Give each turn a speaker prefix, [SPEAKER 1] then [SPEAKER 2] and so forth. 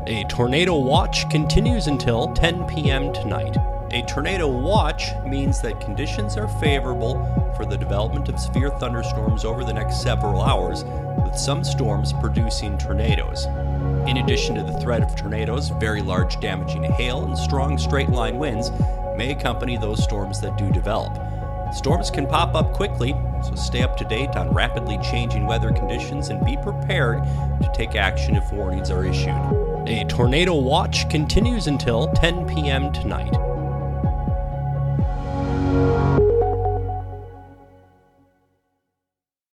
[SPEAKER 1] A tornado watch continues until 10 p.m. tonight. A tornado watch means that conditions are favorable for the development of severe thunderstorms over the next several hours, with some storms producing tornadoes. In addition to the threat of tornadoes, very large damaging hail and strong straight-line winds may accompany those storms that do develop. Storms can pop up quickly, so stay up to date on rapidly changing weather conditions and be prepared to take action if warnings are issued. A tornado watch continues until 10 p.m. tonight.